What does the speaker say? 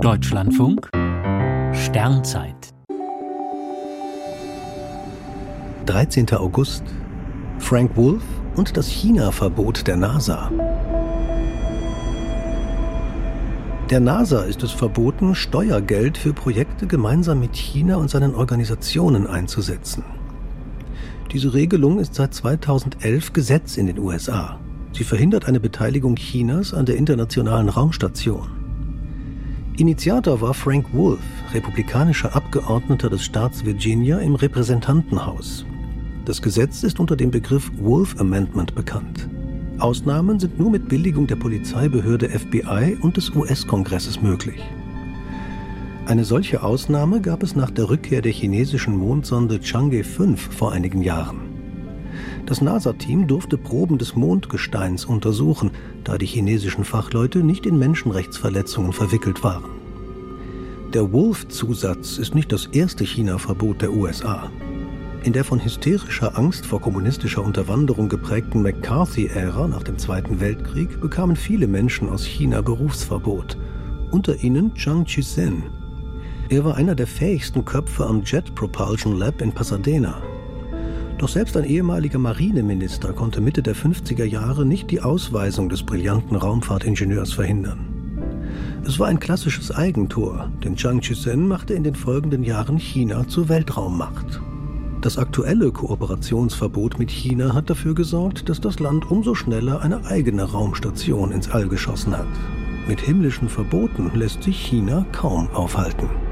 Deutschlandfunk Sternzeit 13. August. Frank Wolf und das China-Verbot der NASA. Der NASA ist es verboten, Steuergeld für Projekte gemeinsam mit China und seinen Organisationen einzusetzen. Diese Regelung ist seit 2011 Gesetz in den USA. Sie verhindert eine Beteiligung Chinas an der internationalen Raumstation. Initiator war Frank Wolf, republikanischer Abgeordneter des Staats Virginia im Repräsentantenhaus. Das Gesetz ist unter dem Begriff Wolf Amendment bekannt. Ausnahmen sind nur mit Billigung der Polizeibehörde FBI und des US-Kongresses möglich. Eine solche Ausnahme gab es nach der Rückkehr der chinesischen Mondsonde Chang'e 5 vor einigen Jahren. Das NASA-Team durfte Proben des Mondgesteins untersuchen, da die chinesischen Fachleute nicht in Menschenrechtsverletzungen verwickelt waren. Der Wolf-Zusatz ist nicht das erste China-Verbot der USA. In der von hysterischer Angst vor kommunistischer Unterwanderung geprägten McCarthy-Ära nach dem Zweiten Weltkrieg bekamen viele Menschen aus China Berufsverbot, unter ihnen Chiang Chih-sen. Er war einer der fähigsten Köpfe am Jet Propulsion Lab in Pasadena. Doch selbst ein ehemaliger Marineminister konnte Mitte der 50er Jahre nicht die Ausweisung des brillanten Raumfahrtingenieurs verhindern. Es war ein klassisches Eigentor, denn Chiang Chih-sen machte in den folgenden Jahren China zur Weltraummacht. Das aktuelle Kooperationsverbot mit China hat dafür gesorgt, dass das Land umso schneller eine eigene Raumstation ins All geschossen hat. Mit himmlischen Verboten lässt sich China kaum aufhalten.